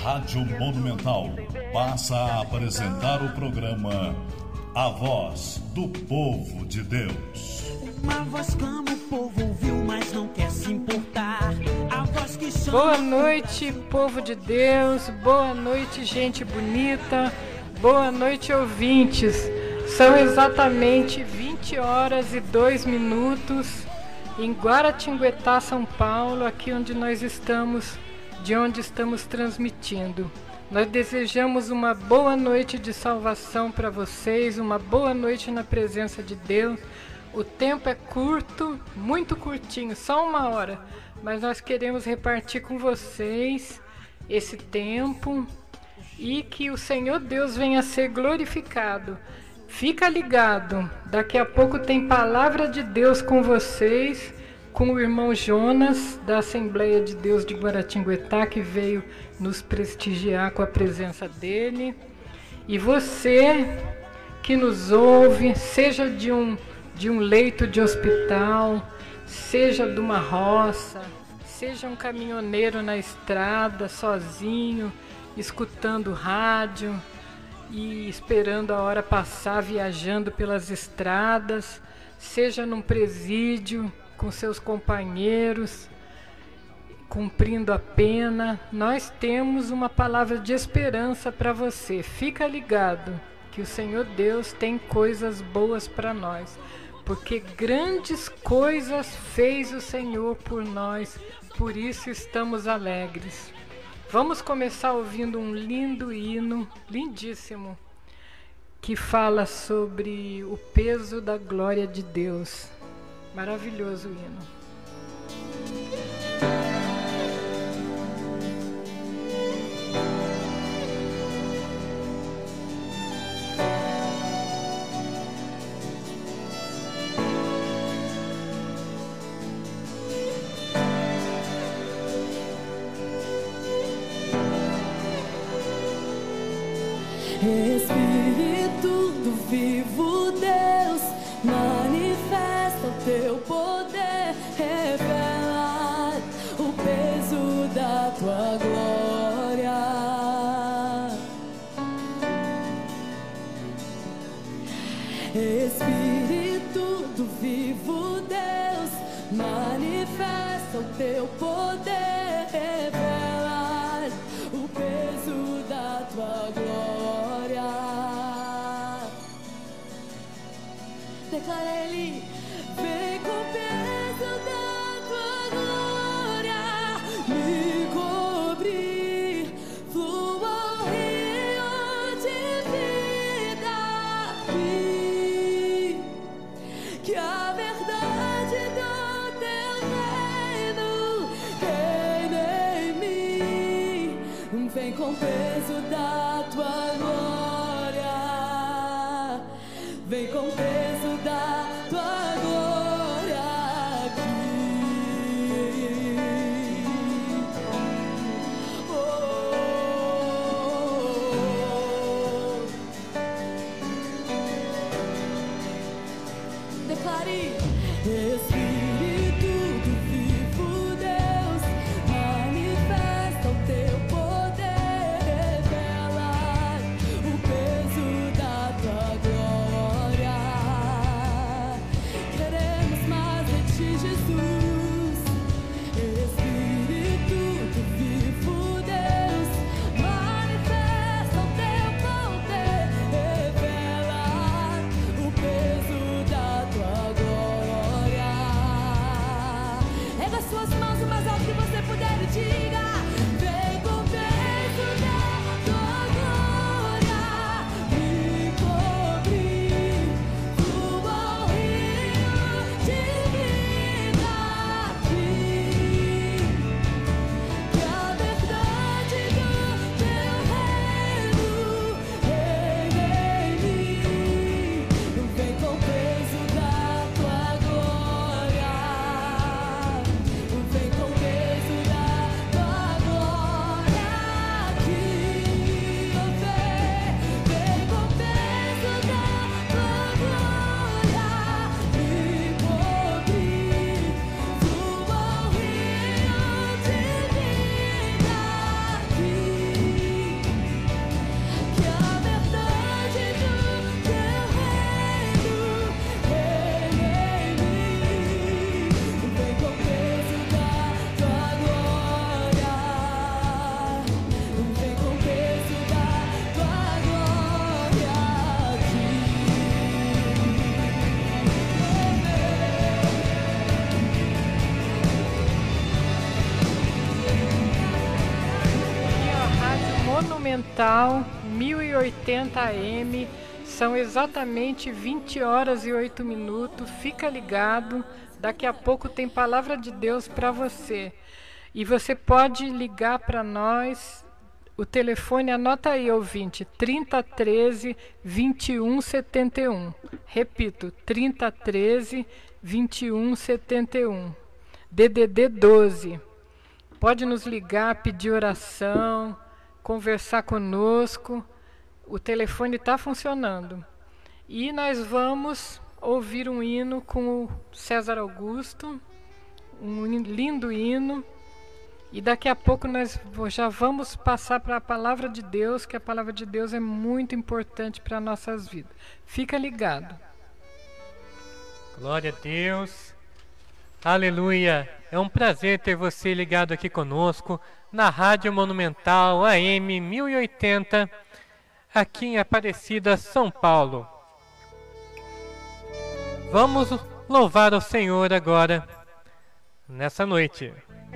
Rádio Monumental passa a apresentar o programa A Voz do Povo de Deus. Uma voz clama, o povo ouviu, mas não quer se importar. A voz que chama... Boa noite, povo de Deus. Boa noite, gente bonita. Boa noite, ouvintes. São exatamente 20 horas e 2 minutos em Guaratinguetá, São Paulo, aqui onde nós estamos, de onde estamos transmitindo. Nós desejamos uma boa noite de salvação para vocês, uma boa noite na presença de Deus. O tempo é curto, muito curtinho, só 1 hora, mas nós queremos repartir com vocês esse tempo e que o Senhor Deus venha a ser glorificado. Fica ligado, daqui a pouco tem palavra de Deus com vocês, com o irmão Jonas, da Assembleia de Deus de Guaratinguetá, que veio nos prestigiar com a presença dele. E você que nos ouve, seja de um leito de hospital, seja de uma roça, seja um caminhoneiro na estrada, sozinho, escutando rádio e esperando a hora passar, viajando pelas estradas, seja num presídio com seus companheiros, cumprindo a pena, nós temos uma palavra de esperança para você. Fica ligado que o Senhor Deus tem coisas boas para nós, porque grandes coisas fez o Senhor por nós, por isso estamos alegres. Vamos começar ouvindo um lindo hino, lindíssimo, que fala sobre o peso da glória de Deus. Maravilhoso o hino. Espírito do vivo Deus, manifesta o teu poder, revela o peso da tua glória. Espírito do vivo Deus, manifesta o teu poder, revela o peso da tua glória. Declara Ele, vem com o peso da tua glória, me cobrir, flua o rio de vida aqui, que a verdade do teu reino reine em mim. Vem com o peso da tua glória, vem com o peso da tua glória aqui. Declare, Espírito do vivo Deus, manifesta o teu poder, revela o peso da tua glória. Queremos mais de ti, Jesus. Espírito do vivo Deus, manifesta o teu poder, revela o peso da tua glória. Monumental 1080 AM. São exatamente 20 horas e 8 minutos. Fica ligado, daqui a pouco tem palavra de Deus para você. E você pode ligar para nós. O telefone, anota aí, ouvinte, 3013 2171. Repito, 3013 2171. DDD 12. Pode nos ligar, pedir oração, conversar conosco. O telefone está funcionando. E nós vamos ouvir um hino com o César Augusto, um lindo hino. E daqui a pouco nós já vamos passar para a Palavra de Deus, que a Palavra de Deus é muito importante para nossas vidas. Fica ligado. Glória a Deus. Aleluia. É um prazer ter você ligado aqui conosco na Rádio Monumental AM 1080, aqui em Aparecida, São Paulo. Vamos louvar ao Senhor agora, nessa noite.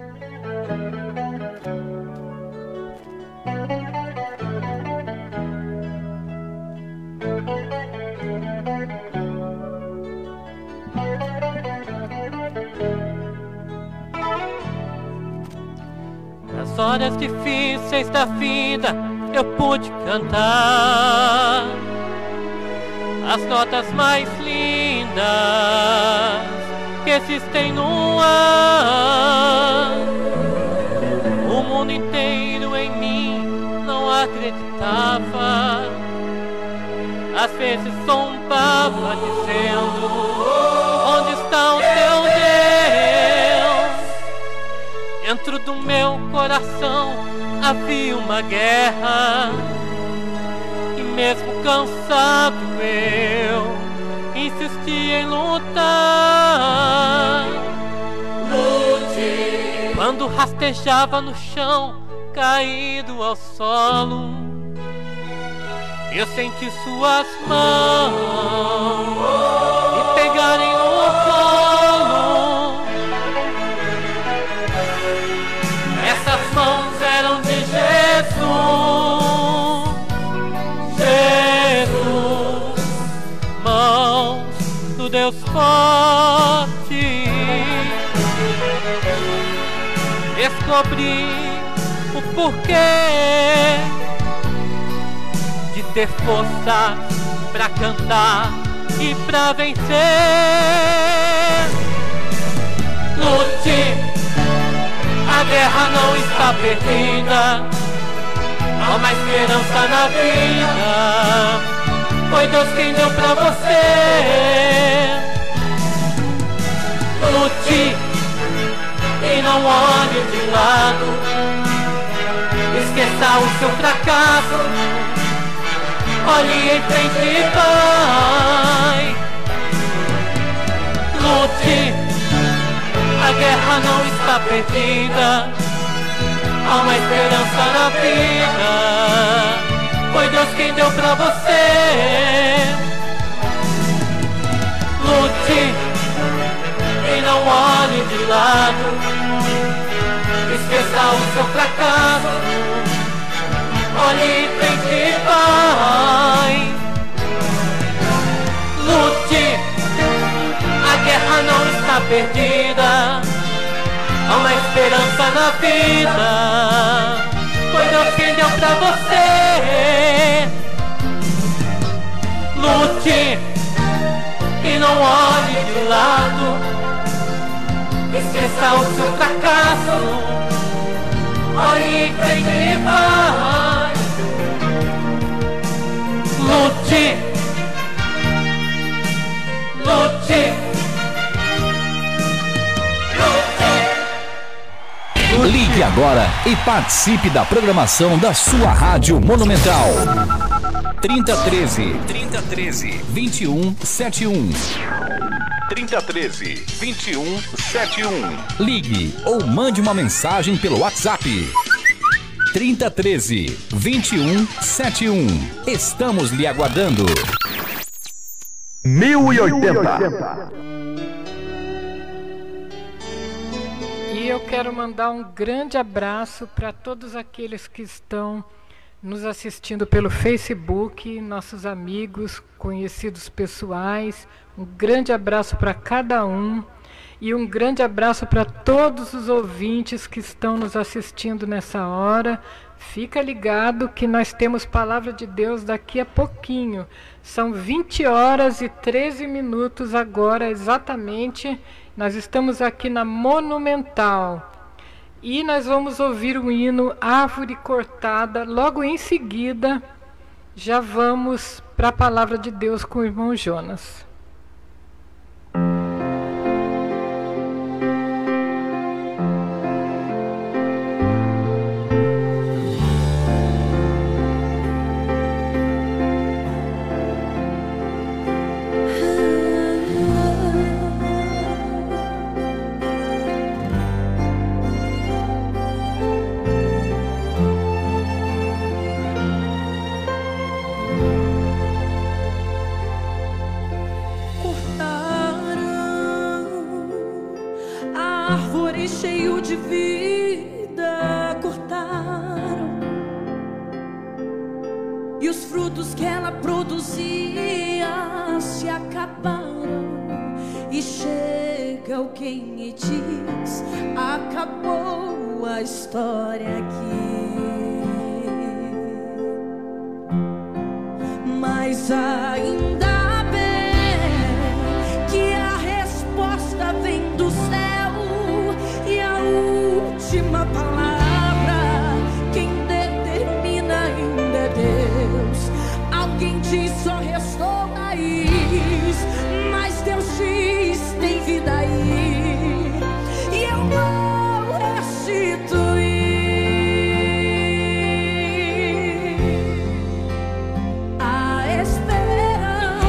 Nas horas difíceis da vida eu pude cantar as notas mais lindas que existem no ar. O mundo inteiro em mim não acreditava, às vezes zombava dizendo: onde está o teu Deus? Dentro do meu coração havia uma guerra, e mesmo cansado eu insisti em lutar. Lute. Quando rastejava no chão, caído ao solo, eu senti suas mãos me pegarem no colo. Essas mãos eram de Jesus, mãos do Deus forte. Descobri o porquê de ter força pra cantar e pra vencer. Lute, a guerra não está perdida, há uma esperança na vida. Foi Deus quem deu pra você. Lute e não olhe de lado, esqueça o seu fracasso, olhe em frente e vai. Lute, a guerra não está perdida, há uma esperança na vida. Foi Deus quem deu pra você. Lute e não olhe de lado, esqueça o seu fracasso, olhe em frente e vai. Lute, a guerra não está perdida, há uma esperança na vida. Foi Deus quem deu pra você. Lute e não olhe de lado, esqueça o seu fracasso, olhe em frente e vai. Lute, lute, lute. Ligue agora e participe da programação da sua Rádio Monumental. 3013 2171. 3013 2171. Ligue ou mande uma mensagem pelo WhatsApp. 3013 2171. Estamos lhe aguardando. 1080. E eu quero mandar um grande abraço para todos aqueles que estão nos assistindo pelo Facebook, nossos amigos, conhecidos pessoais. Um grande abraço para cada um e um grande abraço para todos os ouvintes que estão nos assistindo nessa hora. Fica ligado que nós temos palavra de Deus daqui a pouquinho. São 20 horas e 13 minutos agora, exatamente. Nós estamos aqui na Monumental. E nós vamos ouvir o hino Árvore Cortada. Logo em seguida, já vamos para a palavra de Deus com o irmão Jonas. Cheio de vida cortaram, e os frutos que ela produzia se acabaram. E chega alguém e diz: acabou a história aqui. Mas ainda bem que a resposta vem do céu. E a última palavra, quem determina ainda é Deus. Alguém diz: só restou raiz, mas Deus diz: tem vida aí. E eu vou restituir a esperança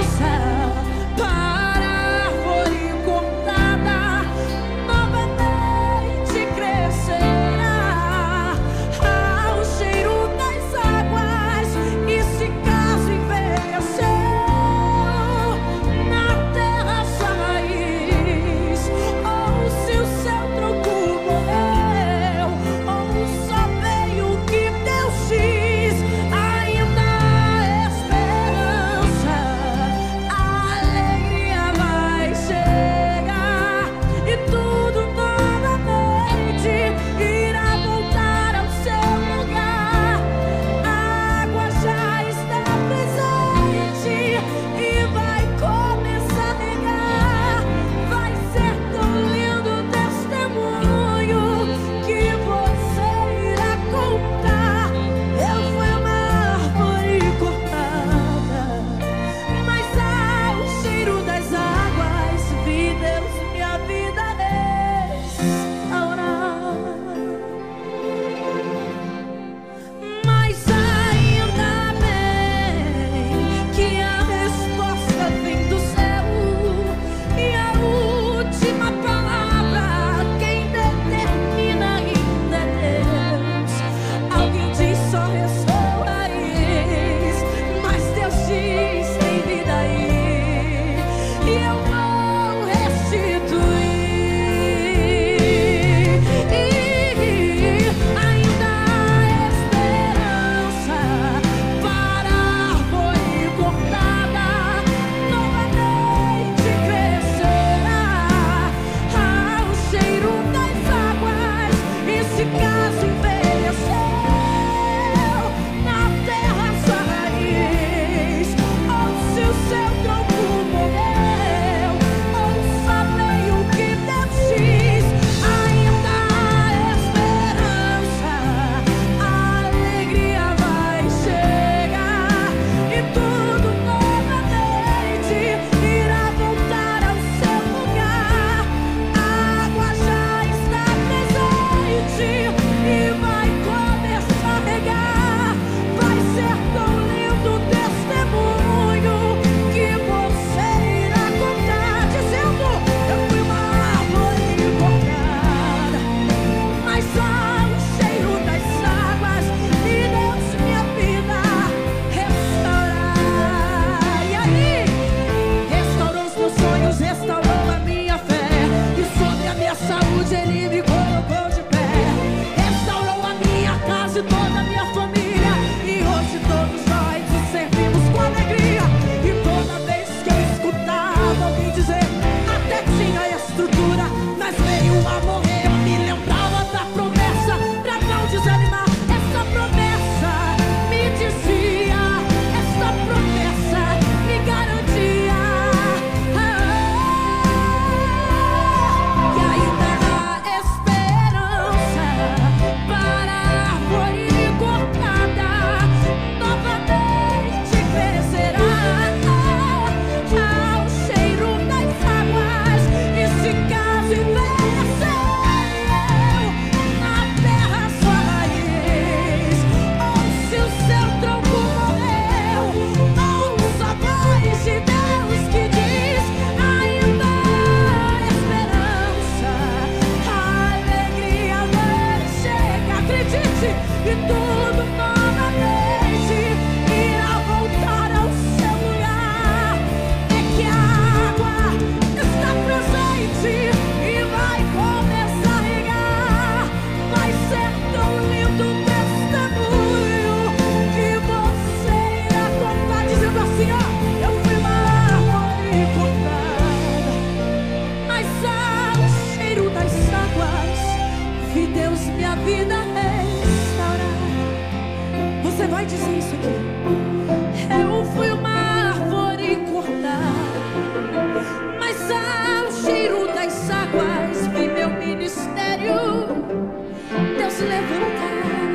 vai dizer isso aqui. Eu fui uma árvore cortada, mas ao cheiro das águas vi meu ministério Deus levantar.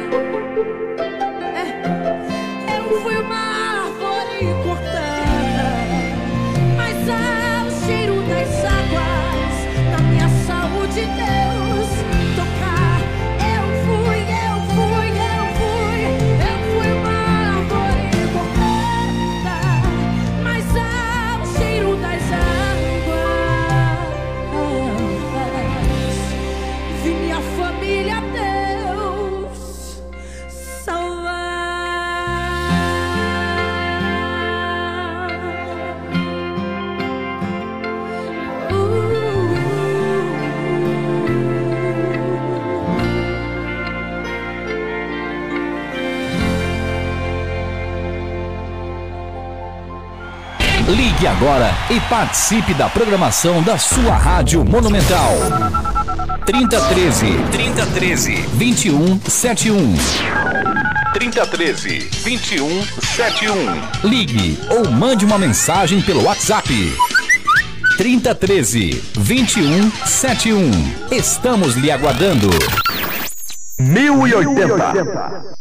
Eu fui uma árvore cortada, mas ao cheiro das águas na minha saúde Deus tocar. Eu fui uma árvore cortada, mas ao cheiro das águas vi minha família Deus salvar. Ligue agora e participe da programação da sua Rádio Monumental. 3013 2171. 3013 2171. Ligue ou mande uma mensagem pelo WhatsApp. 3013 2171. Estamos lhe aguardando. 1080.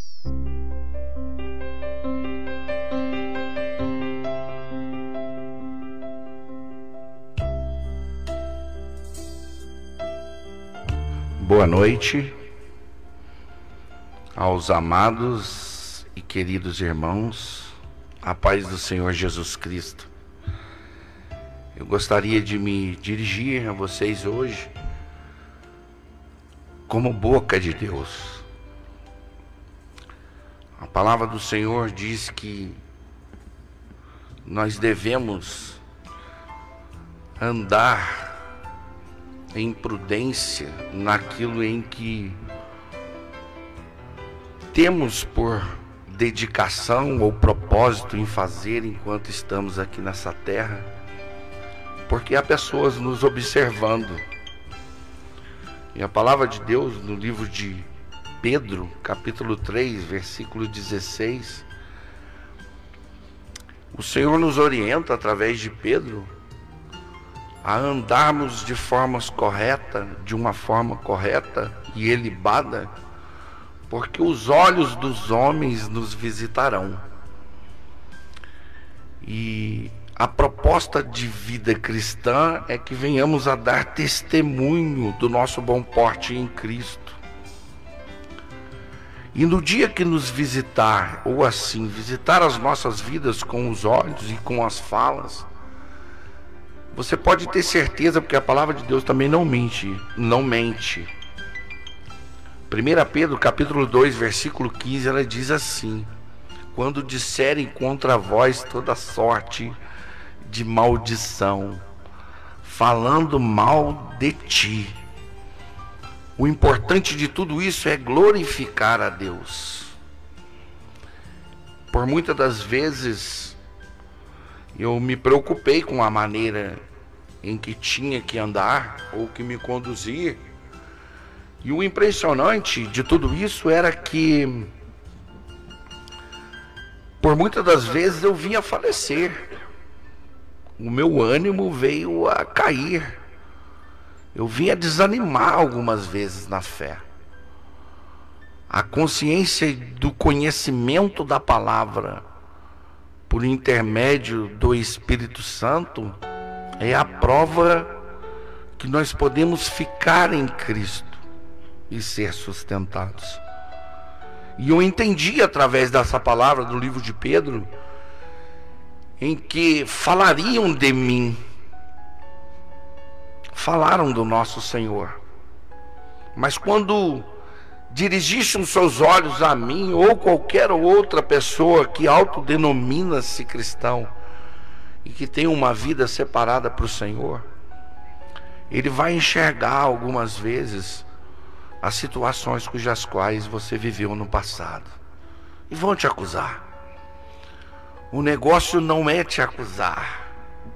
Boa noite aos amados e queridos irmãos, a paz do Senhor Jesus Cristo. Eu gostaria de me dirigir a vocês hoje como boca de Deus. A palavra do Senhor diz que nós devemos andar em prudência naquilo em que temos por dedicação ou propósito em fazer enquanto estamos aqui nessa terra, porque há pessoas nos observando. E a palavra de Deus no livro de Pedro, capítulo 3, versículo 16, o Senhor nos orienta através de Pedro a andarmos de uma forma correta e ilibada, porque os olhos dos homens nos visitarão. E a proposta de vida cristã é que venhamos a dar testemunho do nosso bom porte em Cristo. E no dia que nos visitar, ou assim, visitar as nossas vidas com os olhos e com as falas, você pode ter certeza, porque a palavra de Deus também não mente. 1 Pedro, capítulo 2, versículo 15, ela diz assim: quando disserem contra vós toda sorte de maldição, falando mal de ti. O importante de tudo isso é glorificar a Deus. Por muitas das vezes eu me preocupei com a maneira em que tinha que andar ou que me conduzir. E o impressionante de tudo isso era que por muitas das vezes eu vinha falecer. O meu ânimo veio a cair. Eu vinha desanimar algumas vezes na fé. A consciência do conhecimento da palavra por intermédio do Espírito Santo é a prova que nós podemos ficar em Cristo e ser sustentados. E eu entendi através dessa palavra do livro de Pedro, em que falariam de mim, falaram do nosso Senhor, mas quando dirigissem os seus olhos a mim ou qualquer outra pessoa que autodenomina-se cristão e que tem uma vida separada para o Senhor, ele vai enxergar algumas vezes as situações cujas quais você viveu no passado e vão te acusar. O negócio não é te acusar,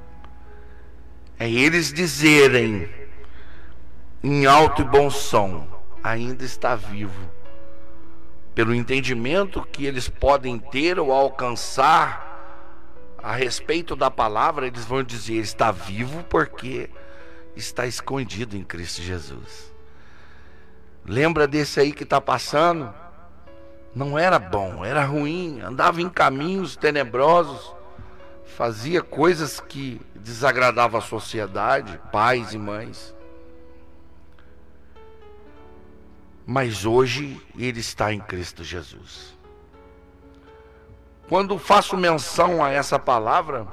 é eles dizerem em alto e bom som: ainda está vivo, pelo entendimento que eles podem ter ou alcançar a respeito da palavra, eles vão dizer: está vivo porque está escondido em Cristo Jesus. Lembra desse aí que está passando? Não era bom, era ruim, andava em caminhos tenebrosos, fazia coisas que desagradavam a sociedade, pais e mães. Mas hoje ele está em Cristo Jesus. Quando faço menção a essa palavra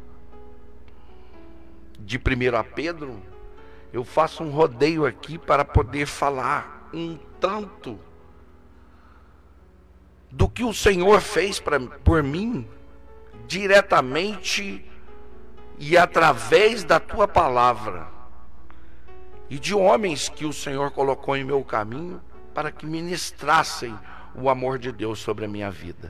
de 1 Pedro, eu faço um rodeio aqui para poder falar um tanto do que o Senhor fez por mim, diretamente e através da tua palavra, e de homens que o Senhor colocou em meu caminho para que ministrassem o amor de Deus sobre a minha vida.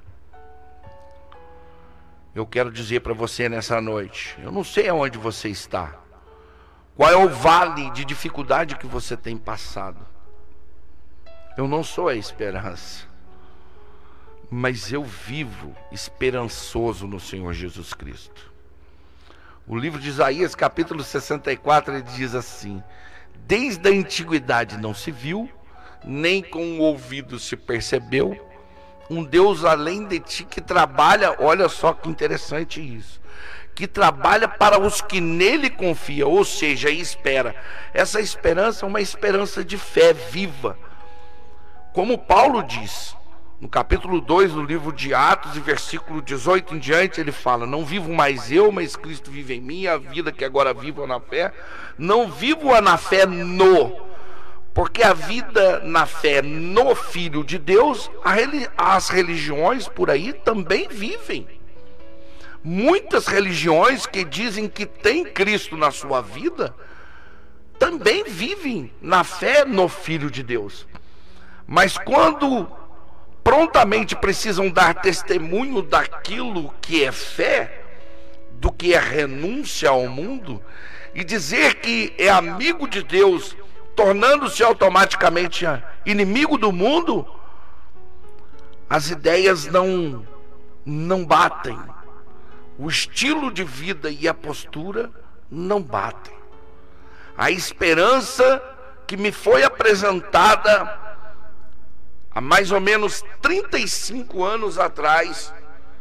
Eu quero dizer para você nessa noite, eu não sei aonde você está, qual é o vale de dificuldade que você tem passado. Eu não sou a esperança, mas eu vivo esperançoso no Senhor Jesus Cristo. O livro de Isaías, capítulo 64, ele diz assim: desde a antiguidade não se viu, nem com o ouvido se percebeu, um Deus além de ti que trabalha, olha só que interessante isso, que trabalha para os que nele confiam, ou seja, espera. Essa esperança é uma esperança de fé viva. Como Paulo diz, no capítulo 2 do livro de Atos, e versículo 18 em diante, ele fala: não vivo mais eu, mas Cristo vive em mim, a vida que agora vivo na fé, não vivo-a na fé porque a vida na fé no Filho de Deus, as religiões por aí também vivem. Muitas religiões que dizem que tem Cristo na sua vida, também vivem na fé no Filho de Deus. Mas quando prontamente precisam dar testemunho daquilo que é fé, do que é renúncia ao mundo, e dizer que é amigo de Deus, tornando-se automaticamente inimigo do mundo, as ideias não batem, o estilo de vida e a postura não batem. A esperança que me foi apresentada há mais ou menos 35 anos atrás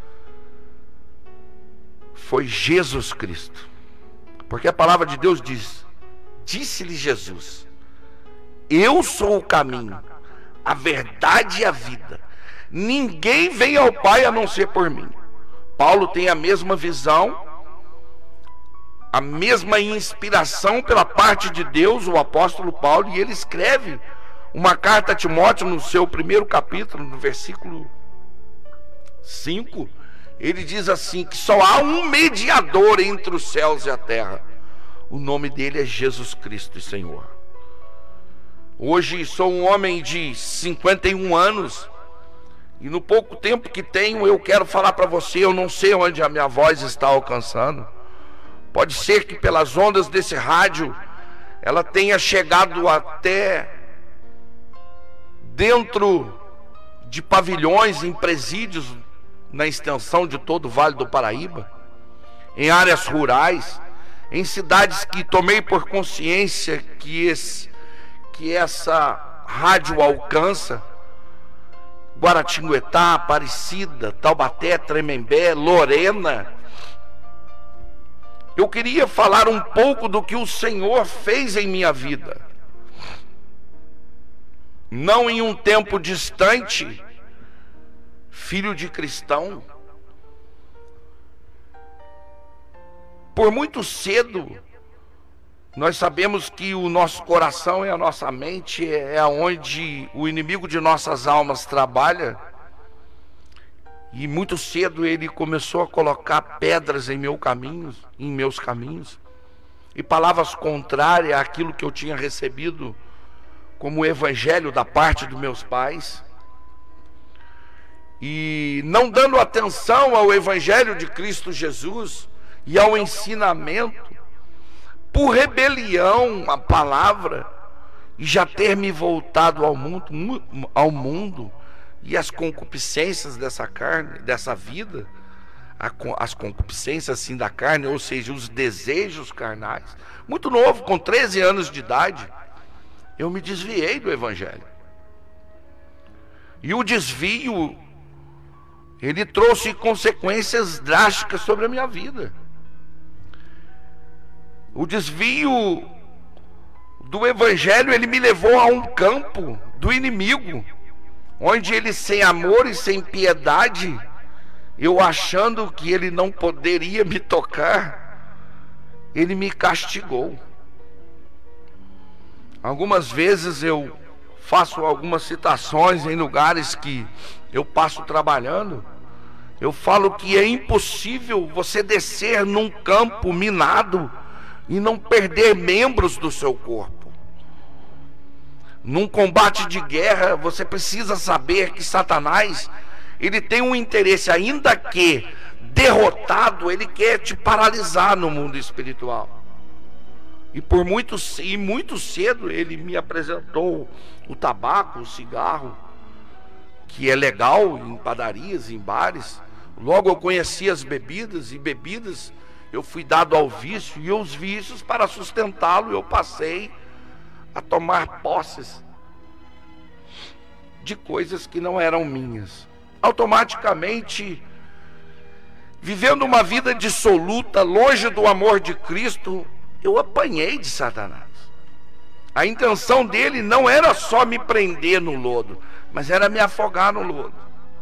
foi Jesus Cristo, porque a palavra de Deus diz: disse-lhe Jesus: eu sou o caminho, a verdade e a vida, ninguém vem ao Pai a não ser por mim. Paulo tem a mesma visão, a mesma inspiração pela parte de Deus, o apóstolo Paulo, e ele escreve uma carta a Timóteo no seu primeiro capítulo, no versículo 5, ele diz assim, que só há um mediador entre os céus e a terra, o nome dele é Jesus Cristo, Senhor. Hoje sou um homem de 51 anos, e no pouco tempo que tenho, eu quero falar para você, eu não sei onde a minha voz está alcançando. Pode ser que pelas ondas desse rádio, ela tenha chegado até dentro de pavilhões, em presídios, na extensão de todo o Vale do Paraíba, em áreas rurais, em cidades que tomei por consciência que essa rádio alcança: Guaratinguetá, Aparecida, Taubaté, Tremembé, Lorena. Eu queria falar um pouco do que o Senhor fez em minha vida, não em um tempo distante, filho de cristão. Por muito cedo, nós sabemos que o nosso coração e a nossa mente é onde o inimigo de nossas almas trabalha. E muito cedo ele começou a colocar pedras em meus caminhos, e palavras contrárias àquilo que eu tinha recebido como evangelho da parte dos meus pais. E não dando atenção ao evangelho de Cristo Jesus e ao ensinamento, por rebelião à palavra, e já ter me voltado ao mundo, E as concupiscências dessa carne, dessa vida, as concupiscências assim da carne, ou seja, os desejos carnais. Muito novo, com 13 anos de idade, eu me desviei do Evangelho. E o desvio, ele trouxe consequências drásticas sobre a minha vida. O desvio do Evangelho, ele me levou a um campo do inimigo, onde ele, sem amor e sem piedade, eu achando que ele não poderia me tocar, ele me castigou. Algumas vezes eu faço algumas citações em lugares que eu passo trabalhando. Eu falo que é impossível você descer num campo minado e não perder membros do seu corpo. Num combate de guerra, você precisa saber que Satanás, ele tem um interesse, ainda que derrotado, ele quer te paralisar no mundo espiritual. E muito cedo ele me apresentou o tabaco, o cigarro, que é legal em padarias, em bares. Logo eu conheci as bebidas, e bebidas eu fui dado ao vício, e os vícios, para sustentá-lo, eu passei a tomar posses de coisas que não eram minhas. Automaticamente, vivendo uma vida dissoluta, longe do amor de Cristo, eu apanhei de Satanás. A intenção dele não era só me prender no lodo, mas era me afogar no lodo.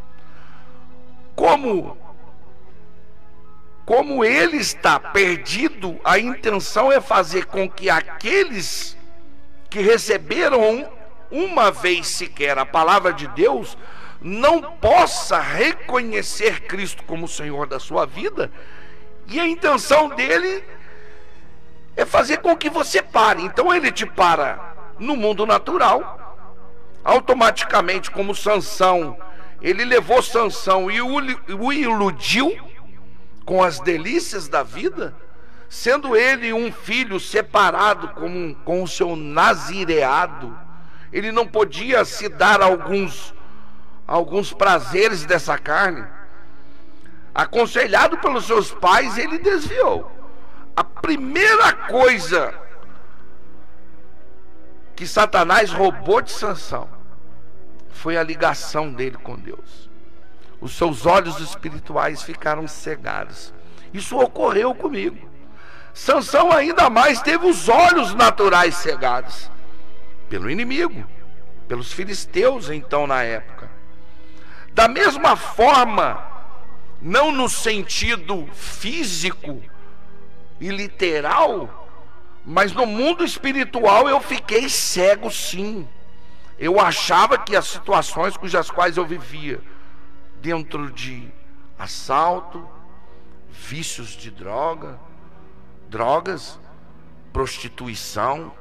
Como ele está perdido, a intenção é fazer com que aqueles que receberam uma vez sequer a palavra de Deus não possa reconhecer Cristo como Senhor da sua vida, e a intenção dele é fazer com que você pare. Então ele te para no mundo natural, automaticamente, como Sansão. Ele levou Sansão e o iludiu com as delícias da vida, sendo ele um filho separado com o seu nazireado. Ele não podia se dar alguns prazeres dessa carne. Aconselhado pelos seus pais, ele desviou. A primeira coisa que Satanás roubou de Sansão foi a ligação dele com Deus. Os seus olhos espirituais ficaram cegados. Isso ocorreu comigo. Sansão ainda mais teve os olhos naturais cegados pelo inimigo, pelos filisteus então na época. Da mesma forma, não no sentido físico e literal, mas no mundo espiritual eu fiquei cego sim. Eu achava que as situações cujas quais eu vivia, dentro de assalto, vícios de drogas, prostituição,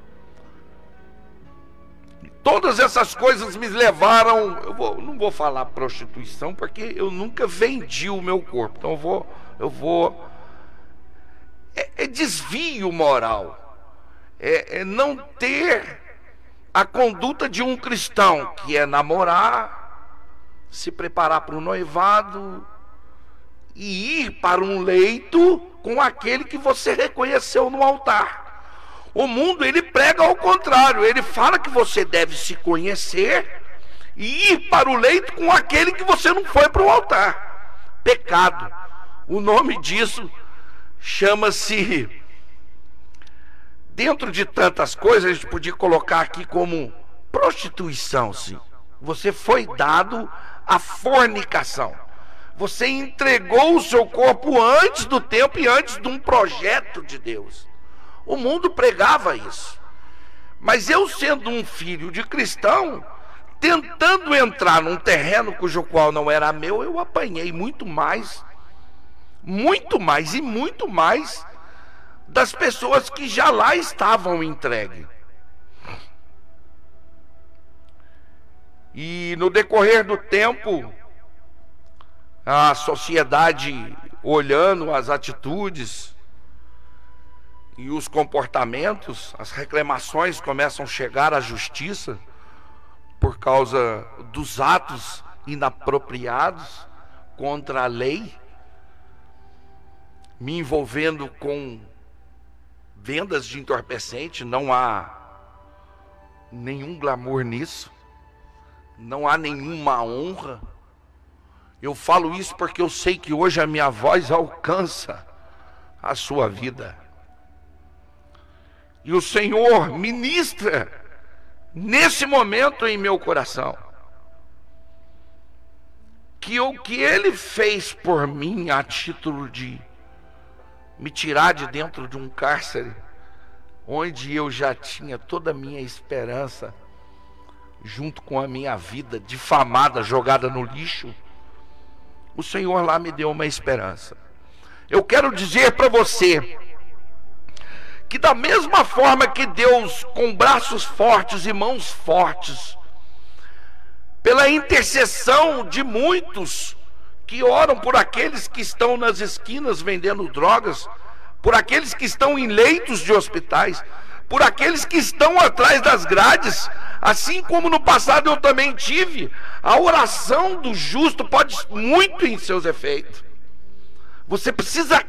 todas essas coisas me levaram. Não vou falar prostituição porque eu nunca vendi o meu corpo. Então eu vou é desvio moral, é não ter a conduta de um cristão, que é namorar, se preparar para o noivado e ir para um leito com aquele que você reconheceu no altar. O mundo, ele prega ao contrário. Ele fala que você deve se conhecer e ir para o leito com aquele que você não foi para o altar. Pecado. O nome disso chama-se, dentro de tantas coisas, a gente podia colocar aqui como prostituição, sim. Você foi dado à fornicação. Você entregou o seu corpo antes do tempo e antes de um projeto de Deus. O mundo pregava isso. Mas eu, sendo um filho de cristão, tentando entrar num terreno cujo qual não era meu, eu apanhei muito mais das pessoas que já lá estavam entregues. E no decorrer do tempo, a sociedade, olhando as atitudes e os comportamentos, as reclamações começam a chegar à justiça. por causa dos atos inapropriados contra a lei, me envolvendo com vendas de entorpecente. Não há nenhum glamour nisso, não há nenhuma honra. Eu falo isso porque eu sei que hoje a minha voz alcança a sua vida, e o Senhor ministra nesse momento em meu coração que o que Ele fez por mim a título de me tirar de dentro de um cárcere, onde eu já tinha toda a minha esperança, junto com a minha vida difamada, jogada no lixo, o Senhor lá me deu uma esperança. Eu quero dizer para você que da mesma forma que Deus, com braços fortes e mãos fortes, pela intercessão de muitos que oram por aqueles que estão nas esquinas vendendo drogas, por aqueles que estão em leitos de hospitais, por aqueles que estão atrás das grades, assim como no passado eu também tive, a oração do justo pode muito em seus efeitos. Você precisa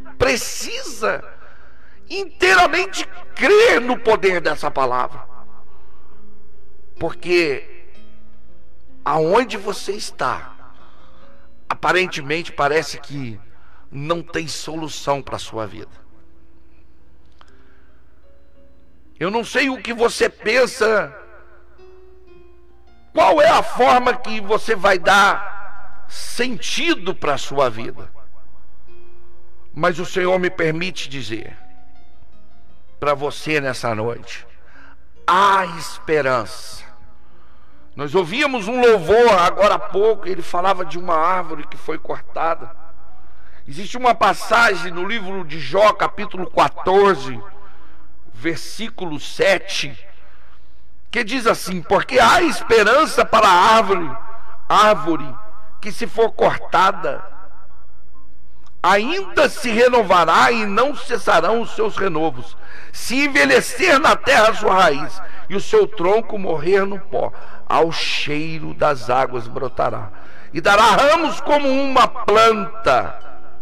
inteiramente crer no poder dessa palavra, porque aonde você está, aparentemente parece que não tem solução para a sua vida. Eu não sei o que você pensa, qual é a forma que você vai dar sentido para a sua vida, mas o Senhor me permite dizer para você nessa noite: há esperança. Nós ouvíamos um louvor agora há pouco, ele falava de uma árvore que foi cortada. Existe uma passagem no livro de Jó, capítulo 14, versículo 7, que diz assim: porque há esperança para a árvore que, se for cortada, ainda se renovará e não cessarão os seus renovos. Se envelhecer na terra a sua raiz e o seu tronco morrer no pó, ao cheiro das águas brotará e dará ramos como uma planta.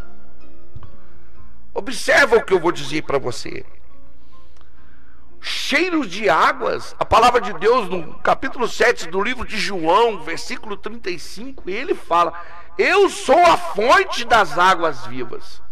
Observa o que eu vou dizer para você. Cheiro de águas, a palavra de Deus no capítulo 7 do livro de João, versículo 35, ele fala: eu sou a fonte das águas vivas.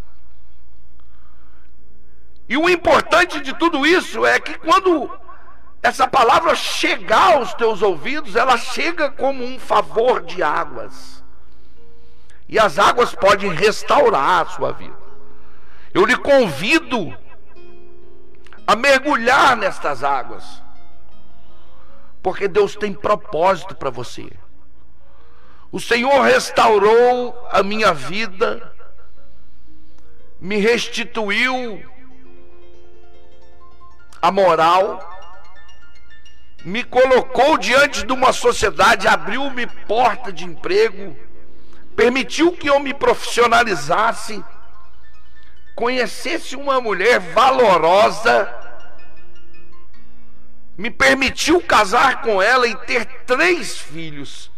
E o importante de tudo isso é que quando essa palavra chegar aos teus ouvidos, ela chega como um favor de águas, e as águas podem restaurar a sua vida. Eu lhe convido a mergulhar nestas águas, porque Deus tem propósito para você. O Senhor restaurou a minha vida, me restituiu a moral, me colocou diante de uma sociedade, abriu-me porta de emprego, permitiu que eu me profissionalizasse, conhecesse uma mulher valorosa, me permitiu casar com ela e ter 3 filhos,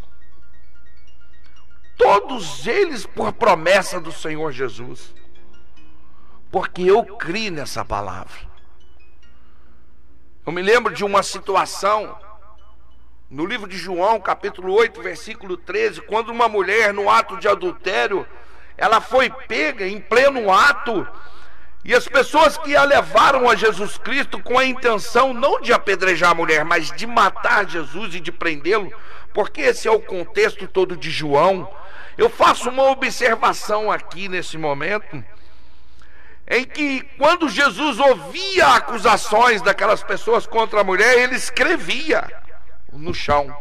todos eles por promessa do Senhor Jesus, porque eu criei nessa palavra. Eu me lembro de uma situação no livro de João, capítulo 8, versículo 13, quando uma mulher, no ato de adultério, ela foi pega em pleno ato, e as pessoas que a levaram a Jesus Cristo com a intenção não de apedrejar a mulher, mas de matar Jesus e de prendê-lo, porque esse é o contexto todo de João. Eu faço uma observação aqui nesse momento, em que quando Jesus ouvia acusações daquelas pessoas contra a mulher, ele escrevia no chão.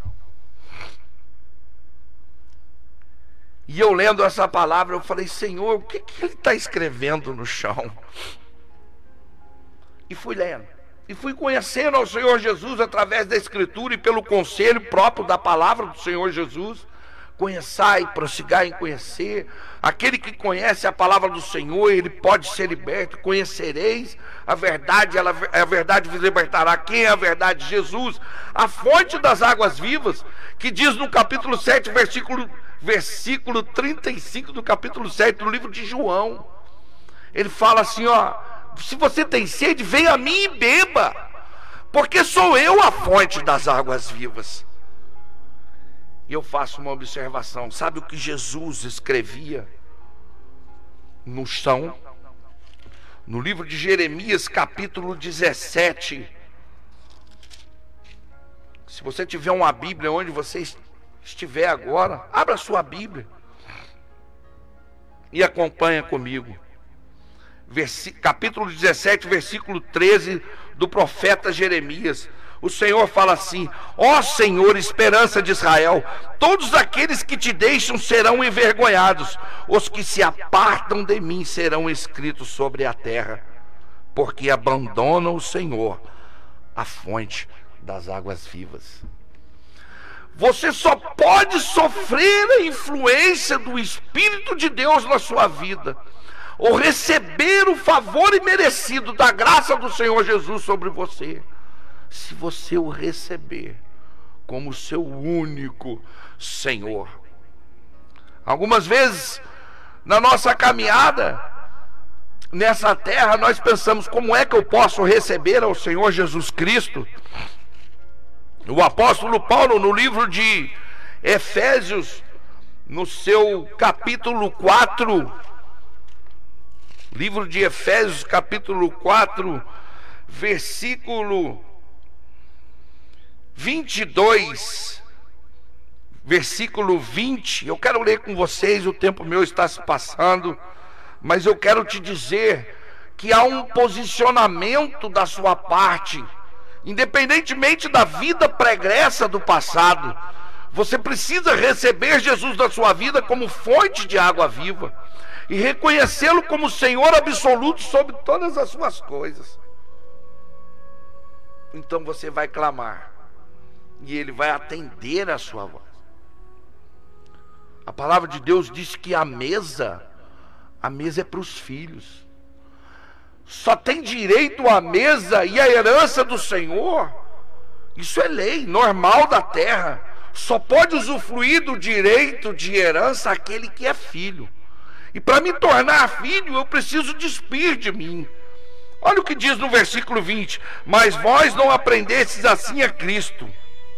E eu lendo essa palavra, eu falei: Senhor, o que ele está escrevendo no chão? E fui lendo, e fui conhecendo ao Senhor Jesus através da Escritura e pelo conselho próprio da palavra do Senhor Jesus. Conheçai e prossigai em conhecer. Aquele que conhece a palavra do Senhor, ele pode ser liberto. Conhecereis a verdade vos libertará. Quem é a verdade? Jesus, a fonte das águas vivas, que diz no capítulo 7, versículo 35 do capítulo 7 do livro de João. Ele fala assim, ó: se você tem sede, venha a mim e beba, porque sou eu a fonte das águas vivas. E eu faço uma observação: sabe o que Jesus escrevia no chão? No livro de Jeremias, capítulo 17. Se você tiver uma Bíblia onde você estiver agora, abra a sua Bíblia e acompanha comigo. Capítulo 17, versículo 13 do profeta Jeremias. O Senhor fala assim: ó Senhor, esperança de Israel, todos aqueles que te deixam serão envergonhados, os que se apartam de mim serão escritos sobre a terra, porque abandonam o Senhor, a fonte das águas vivas. Você só pode sofrer a influência do Espírito de Deus na sua vida, ou receber o favor imerecido da graça do Senhor Jesus sobre você, se você o receber como seu único Senhor. Algumas vezes na nossa caminhada nessa terra nós pensamos: como é que eu posso receber ao Senhor Jesus Cristo? O apóstolo Paulo, no livro de Efésios, no seu capítulo 4, livro de Efésios, capítulo 4, versículo 22, versículo 20, eu quero ler com vocês, o tempo meu está se passando, mas eu quero te dizer que há um posicionamento da sua parte, independentemente da vida pregressa do passado. Você precisa receber Jesus na sua vida como fonte de água viva e reconhecê-lo como Senhor absoluto sobre todas as suas coisas. Então você vai clamar e Ele vai atender a sua voz. A palavra de Deus diz que a mesa é para os filhos. Só tem direito à mesa e à herança do Senhor. Isso é lei normal da terra. Só pode usufruir do direito de herança aquele que é filho. E para me tornar filho, eu preciso despir de mim. Olha o que diz no versículo 20: mas vós não aprendestes assim a Cristo,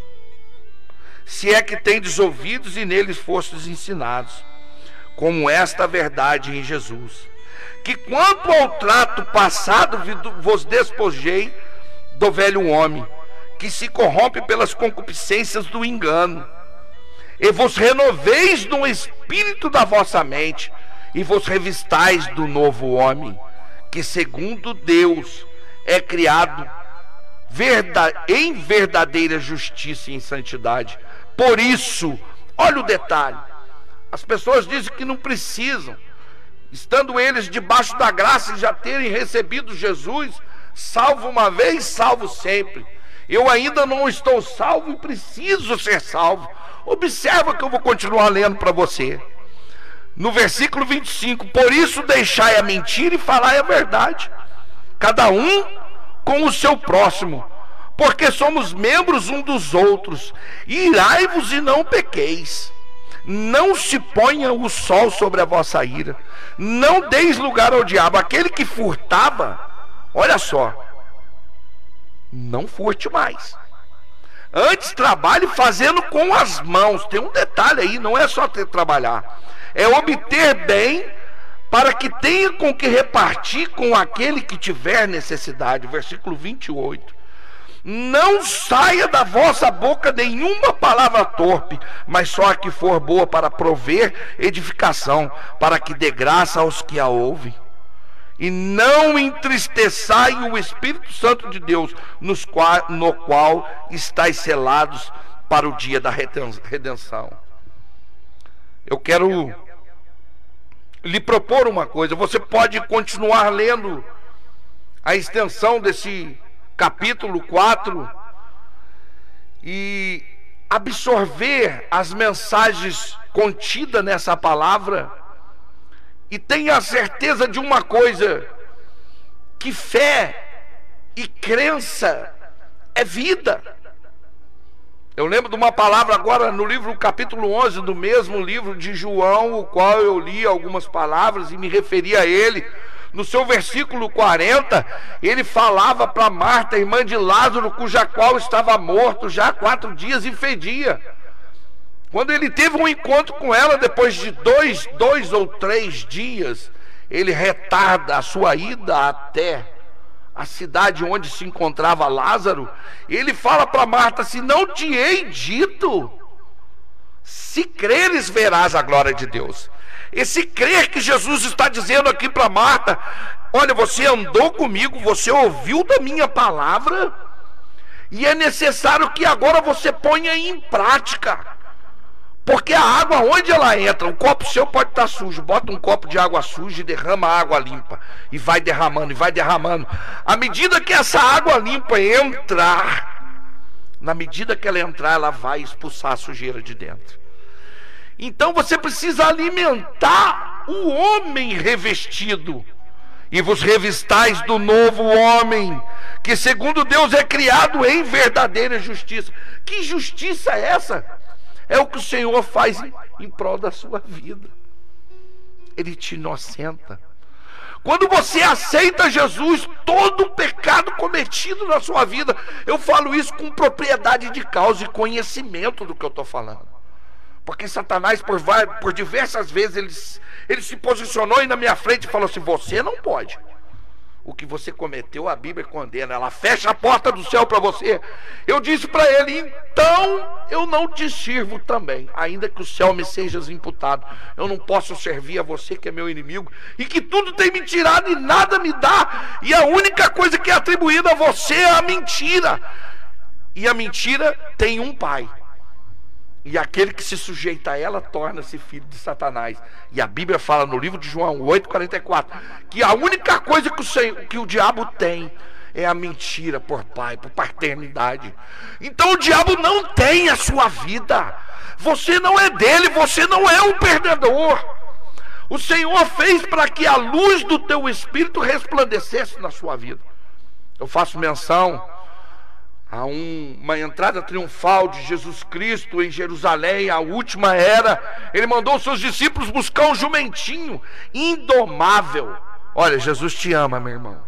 se é que tendes ouvidos e neles fostes ensinados, como esta verdade em Jesus, que quanto ao trato passado vos despojei do velho homem, que se corrompe pelas concupiscências do engano, e vos renoveis no espírito da vossa mente, e vos revistais do novo homem, que segundo Deus é criado em verdadeira justiça e em santidade. Por isso, olha o detalhe: as pessoas dizem que não precisam, estando eles debaixo da graça e já terem recebido Jesus, salvo uma vez, salvo sempre. Eu ainda não estou salvo e preciso ser salvo. Observa que eu vou continuar lendo para você. No versículo 25: por isso deixai a mentira e falai a verdade, cada um com o seu próximo, porque somos membros um dos outros. Irai-vos e não pequeis. Não se ponha o sol sobre a vossa ira. Não deis lugar ao diabo. Aquele que furtava, olha só, não furte mais. Antes trabalhe fazendo com as mãos. Tem um detalhe aí, não é só trabalhar, é obter bem, para que tenha com que repartir com aquele que tiver necessidade. Versículo 28: não saia da vossa boca nenhuma palavra torpe, mas só a que for boa para prover edificação, para que dê graça aos que a ouvem. E não entristeçai o Espírito Santo de Deus, no qual estáis selados para o dia da redenção. Eu quero lhe propor uma coisa. Você pode continuar lendo a extensão desse capítulo 4 e absorver as mensagens contidas nessa palavra, e tenha a certeza de uma coisa: que fé e crença é vida. Eu lembro de uma palavra agora no livro, capítulo 11 do mesmo livro de João, o qual eu li algumas palavras e me referi a ele. No seu versículo 40, ele falava para Marta, irmã de Lázaro, cuja qual estava morto já há 4 dias e fedia. Quando ele teve um encontro com ela, depois de dois ou 3 dias, ele retarda a sua ida até a cidade onde se encontrava Lázaro. Ele fala para Marta: se não te hei dito, se creres verás a glória de Deus. Esse crer que Jesus está dizendo aqui para Marta: olha, você andou comigo, você ouviu da minha palavra, e é necessário que agora você ponha em prática. Porque a água, onde ela entra, o copo seu pode estar sujo, bota um copo de água suja e derrama água limpa, e vai derramando, e vai derramando. À medida que essa água limpa entrar, na medida que ela entrar, ela vai expulsar a sujeira de dentro. Então você precisa alimentar o homem revestido, e vos revistais do novo homem, que segundo Deus é criado em verdadeira justiça. Que justiça é essa? É o que o Senhor faz em prol da sua vida. Ele te inocenta. Quando você aceita Jesus, todo o pecado cometido na sua vida, eu falo isso com propriedade de causa e conhecimento do que eu estou falando. Porque Satanás, por diversas vezes, ele se posicionou aí na minha frente e falou assim: você não pode. O que você cometeu, a Bíblia condena. Ela fecha a porta do céu para você. Eu disse para ele: então eu não te sirvo também, ainda que o céu me seja imputado. Eu não posso servir a você que é meu inimigo, e que tudo tem me tirado e nada me dá, e a única coisa que é atribuída a você é a mentira. E a mentira tem um pai, e aquele que se sujeita a ela torna-se filho de Satanás. E a Bíblia fala no livro de João 8,44 que a única coisa que o diabo tem é a mentira por pai, por paternidade. Então o diabo não tem a sua vida. Você não é dele, você não é um perdedor. O Senhor fez para que a luz do teu espírito resplandecesse na sua vida. Eu faço menção a uma entrada triunfal de Jesus Cristo em Jerusalém, a última era. Ele mandou os seus discípulos buscar um jumentinho indomável. Olha, Jesus te ama, meu irmão.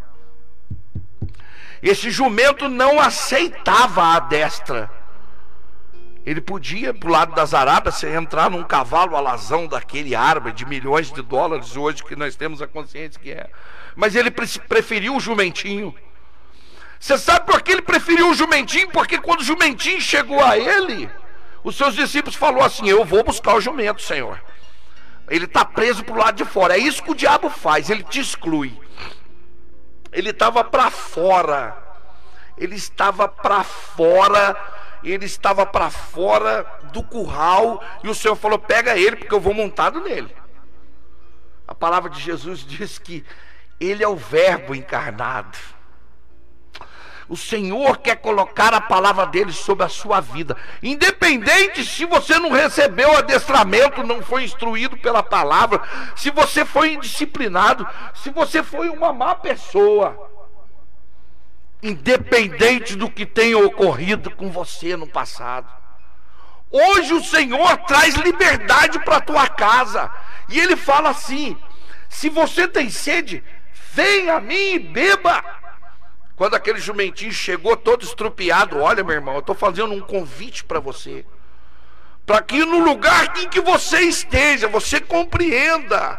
Esse jumento não aceitava a destra. Ele podia, pro lado das Arábias, entrar num cavalo alazão daquele árabe de milhões de dólares hoje, que nós temos a consciência que é. Mas ele preferiu o jumentinho. Você sabe por que ele preferiu o jumentinho? Porque quando o jumentinho chegou a ele, os seus discípulos falaram assim: eu vou buscar o jumento, Senhor. Ele está preso para o lado de fora. É isso que o diabo faz, ele te exclui. Ele estava para fora. Ele estava para fora. Ele estava para fora do curral. E o Senhor falou: pega ele, porque eu vou montado nele. A palavra de Jesus diz que ele é o verbo encarnado. O Senhor quer colocar a palavra dele sobre a sua vida, independente se você não recebeu adestramento, não foi instruído pela palavra, se você foi indisciplinado, se você foi uma má pessoa. Independente do que tenha ocorrido com você no passado, hoje o Senhor traz liberdade para a tua casa. E Ele fala assim: se você tem sede, venha a mim e beba. Quando aquele jumentinho chegou todo estrupiado, olha, meu irmão, eu estou fazendo um convite para você, para que no lugar em que você esteja, você compreenda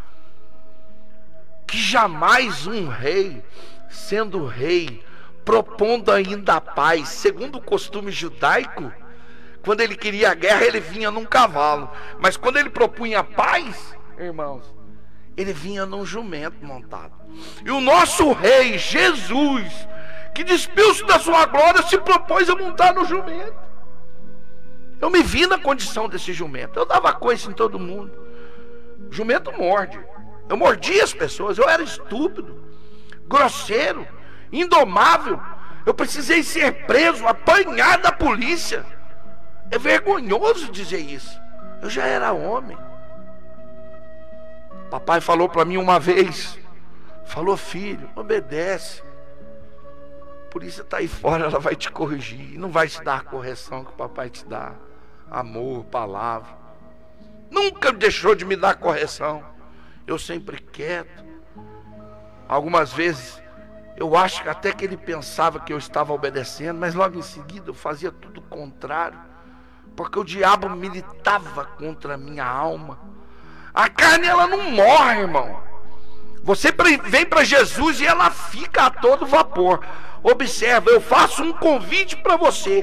que jamais um rei, sendo rei, propondo ainda a paz, segundo o costume judaico, quando ele queria a guerra, ele vinha num cavalo. Mas quando ele propunha a paz, irmãos, ele vinha num jumento montado. E o nosso rei, Jesus, que despiu-se da sua glória, se propôs a montar no jumento. Eu me vi na condição desse jumento. Eu dava coice em todo mundo. O jumento morde. Eu mordia as pessoas. Eu era estúpido, grosseiro, indomável. Eu precisei ser preso, apanhar da polícia. É vergonhoso dizer isso. Eu já era homem. Papai falou para mim uma vez: Falou: filho, obedece. Por isso você está aí fora, ela vai te corrigir. Não vai te dar a correção que o papai te dá. Amor, palavra. Nunca deixou de me dar correção. Eu sempre quieto. Algumas vezes eu acho que até que ele pensava que eu estava obedecendo, mas logo em seguida eu fazia tudo o contrário, porque o diabo militava contra a minha alma. A carne, ela não morre, irmão. Você vem para Jesus e ela fica a todo vapor. Observa, eu faço um convite para você.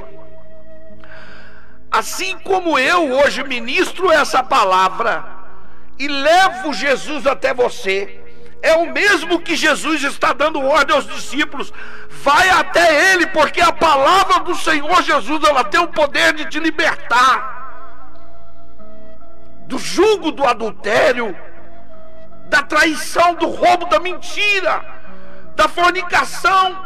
Assim como eu hoje ministro essa palavra e levo Jesus até você, é o mesmo que Jesus está dando ordem aos discípulos: vai até Ele, porque a palavra do Senhor Jesus, ela tem o poder de te libertar do jugo do adultério, da traição, do roubo, da mentira, da fornicação,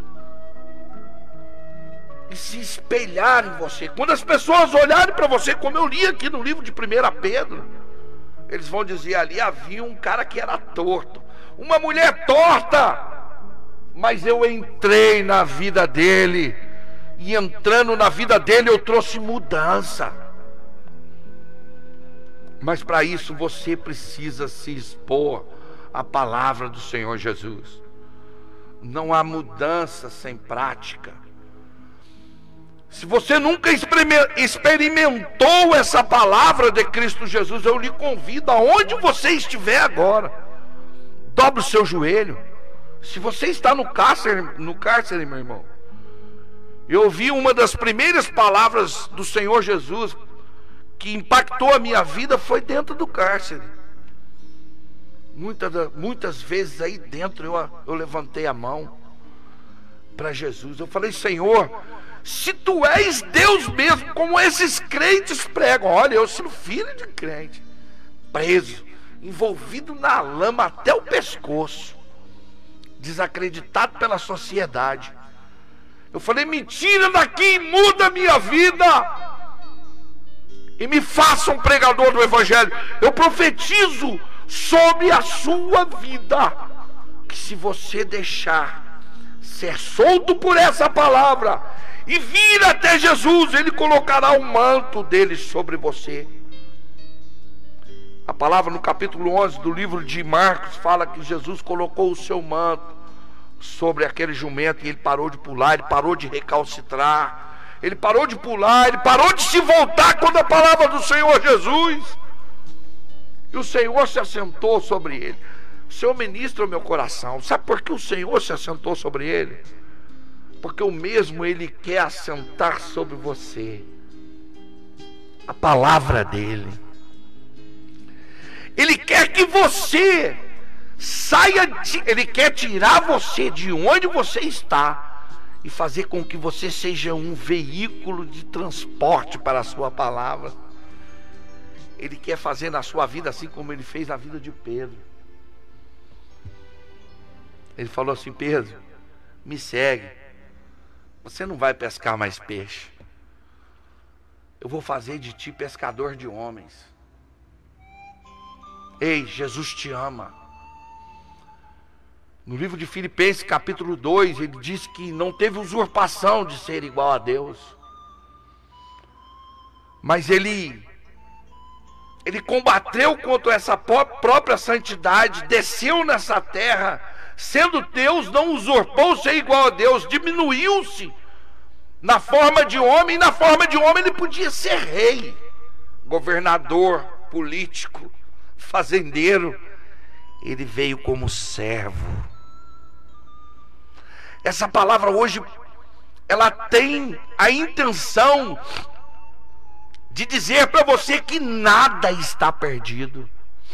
e se espelhar em você. Quando as pessoas olharem para você, como eu li aqui no livro de 1 Pedro, eles vão dizer: ali havia um cara que era torto, uma mulher torta, mas eu entrei na vida dele, e entrando na vida dele eu trouxe mudança. Mas para isso você precisa se expor à palavra do Senhor Jesus. Não há mudança sem prática. Se você nunca experimentou essa palavra de Cristo Jesus, eu lhe convido, aonde você estiver agora, dobre o seu joelho. Se você está no cárcere, meu irmão, eu ouvi uma das primeiras palavras do Senhor Jesus que impactou a minha vida, foi dentro do cárcere. Muitas vezes aí dentro eu levantei a mão para Jesus. Eu falei: Senhor, se tu és Deus mesmo, como esses crentes pregam. Olha, eu sou filho de crente, preso, envolvido na lama até o pescoço, desacreditado pela sociedade. Eu falei: me tira daqui e muda a minha vida, e me faça um pregador do Evangelho. Eu profetizo sobre a sua vida, que se você deixar ser solto por essa palavra e vir até Jesus, Ele colocará o manto dele sobre você. A palavra no capítulo 11 do livro de Marcos fala que Jesus colocou o seu manto sobre aquele jumento, e ele parou de pular, ele parou de recalcitrar, ele parou de pular, ele parou de se voltar quando a palavra do Senhor Jesus, e o Senhor se assentou sobre ele. O Senhor ministra o meu coração. Sabe por que o Senhor se assentou sobre ele? Porque o mesmo Ele quer assentar sobre você, a palavra dele. Ele quer que você saia, Ele quer tirar você de onde você está e fazer com que você seja um veículo de transporte para a sua palavra. Ele quer fazer na sua vida assim como Ele fez na vida de Pedro. Ele falou assim: Pedro, me segue. Você não vai pescar mais peixe. Eu vou fazer de ti pescador de homens. Ei, Jesus te ama. No livro de Filipenses capítulo 2, ele diz que não teve usurpação de ser igual a Deus, mas ele combateu contra essa própria santidade, desceu nessa terra, sendo Deus, não usurpou ser igual a Deus, diminuiu-se na forma de homem, e na forma de homem ele podia ser rei, governador, político, fazendeiro. Ele veio como servo. Essa palavra hoje, ela tem a intenção de dizer para você que nada está perdido,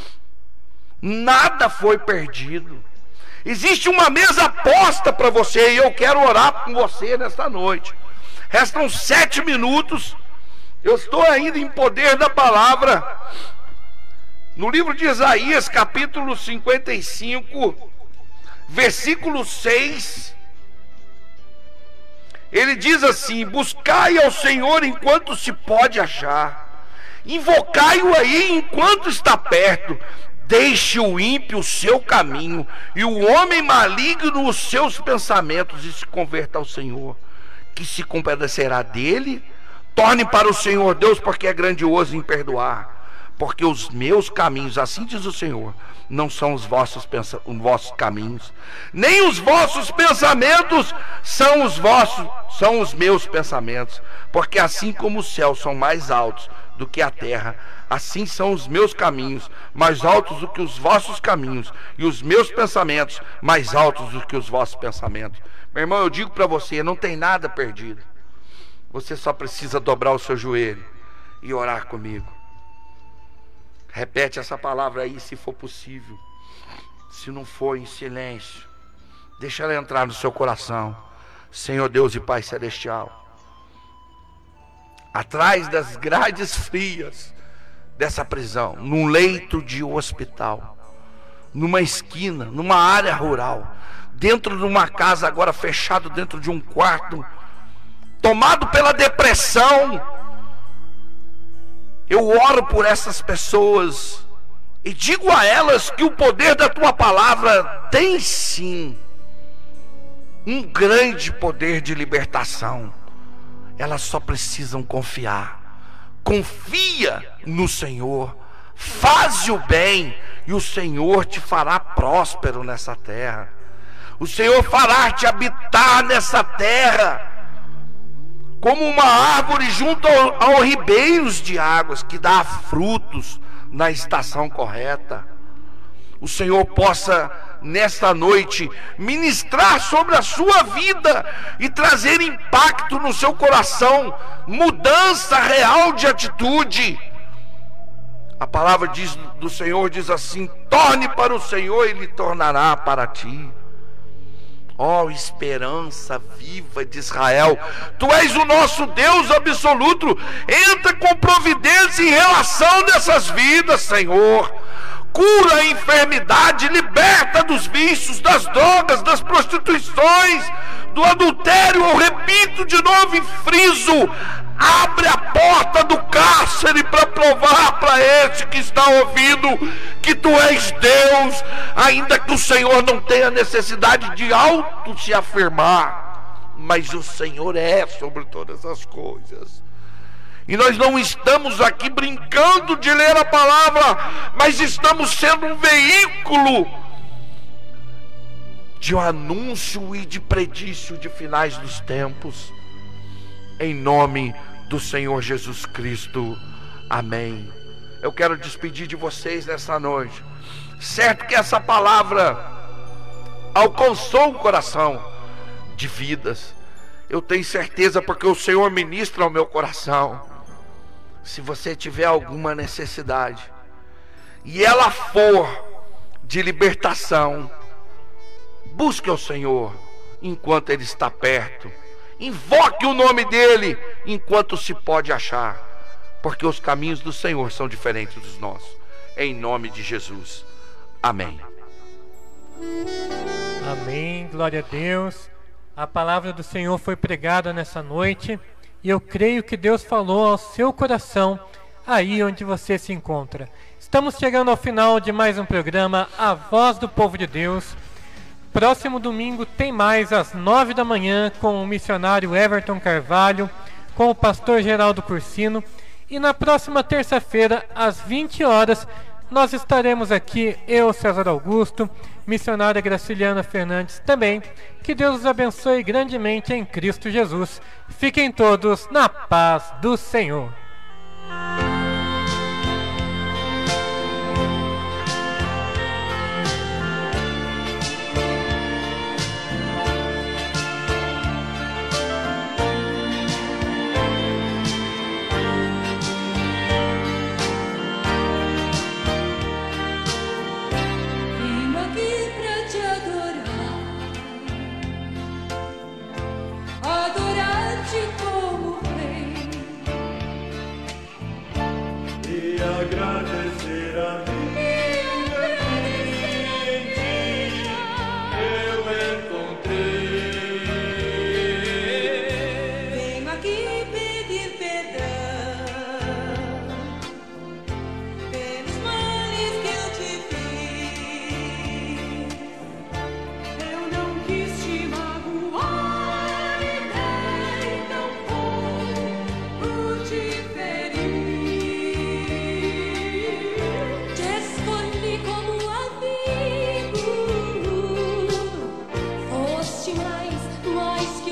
nada foi perdido. Existe uma mesa posta para você, e eu quero orar com você nesta noite. Restam 7 minutos. Eu estou ainda em poder da palavra. No livro de Isaías, capítulo 55, versículo 6, ele diz assim: buscai ao Senhor enquanto se pode achar, invocai-o aí enquanto está perto. Deixe o ímpio o seu caminho e o homem maligno os seus pensamentos, e se converta ao Senhor, que se compadecerá dele. Torne para o Senhor Deus, porque é grandioso em perdoar. Porque os meus caminhos, assim diz o Senhor, não são os vossos caminhos, nem os vossos pensamentos são os meus pensamentos. Porque assim como os céus são mais altos do que a terra, assim são os meus caminhos mais altos do que os vossos caminhos, e os meus pensamentos mais altos do que os vossos pensamentos. Meu irmão, eu digo para você, não tem nada perdido. Você só precisa dobrar o seu joelho e orar comigo. Repete essa palavra aí, se for possível. Se não for, em silêncio, deixa ela entrar no seu coração. Senhor Deus e Pai Celestial, atrás das grades frias dessa prisão, num leito de hospital, numa esquina, numa área rural, dentro de uma casa agora fechado dentro de um quarto, tomado pela depressão, eu oro por essas pessoas e digo a elas que o poder da tua palavra tem sim um grande poder de libertação. Elas só precisam confiar. Confia no Senhor, faz o bem e o Senhor te fará próspero nessa terra. O Senhor fará te habitar nessa terra como uma árvore junto aos ribeiros de águas, que dá frutos na estação correta. O Senhor possa nesta noite ministrar sobre a sua vida e trazer impacto no seu coração, mudança real de atitude. A palavra do Senhor diz assim: torne para o Senhor e Ele tornará para ti. Ó esperança viva de Israel, tu és o nosso Deus absoluto. Entra com providência em relação dessas vidas, Senhor. Cura a enfermidade, liberta dos vícios, das drogas, das prostituições, do adultério. Eu repito de novo e friso: abre a porta do cárcere para provar para esse que está ouvindo que tu és Deus, ainda que o Senhor não tenha necessidade de auto se afirmar, mas o Senhor é sobre todas as coisas. E nós não estamos aqui brincando de ler a palavra, mas estamos sendo um veículo de um anúncio e de predício de finais dos tempos. Em nome do Senhor Jesus Cristo, amém. Eu quero despedir de vocês nessa noite. Certo que essa palavra alcançou o coração de vidas. Eu tenho certeza, porque o Senhor ministra ao meu coração. Se você tiver alguma necessidade e ela for de libertação, busque o Senhor enquanto Ele está perto. Invoque o nome dEle enquanto se pode achar, porque os caminhos do Senhor são diferentes dos nossos. Em nome de Jesus, amém. Amém, glória a Deus. A palavra do Senhor foi pregada nessa noite, e eu creio que Deus falou ao seu coração, aí onde você se encontra. Estamos chegando ao final de mais um programa, A Voz do Povo de Deus. Próximo domingo tem mais às 9 da manhã com o missionário Everton Carvalho, com o pastor Geraldo Cursino. E na próxima terça-feira, às 20 horas, nós estaremos aqui, eu, César Augusto, missionária Graciliana Fernandes também. Que Deus os abençoe grandemente em Cristo Jesus. Fiquem todos na paz do Senhor.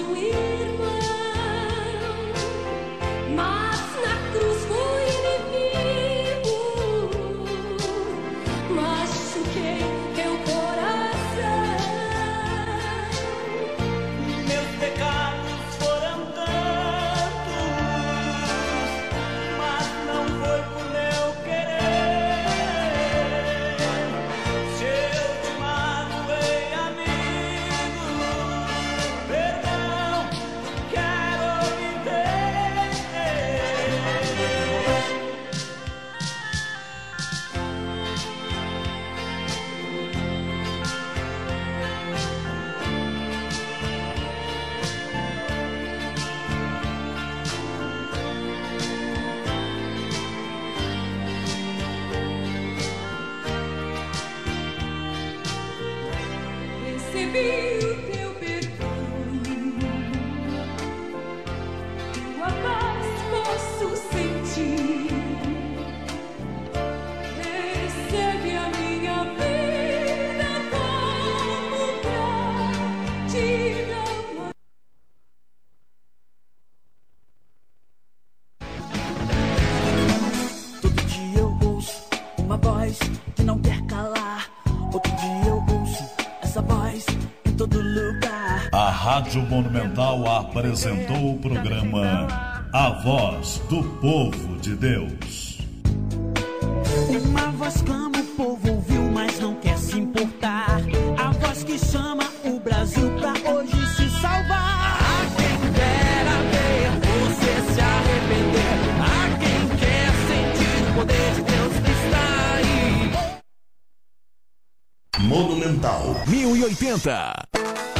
A Rádio Monumental apresentou o programa A Voz do Povo de Deus. Uma voz clama, o povo ouviu, mas não quer se importar. A voz que chama o Brasil pra hoje se salvar. A quem dera ver você se arrepender. A quem quer sentir o poder de Deus que está aí. Monumental 1080.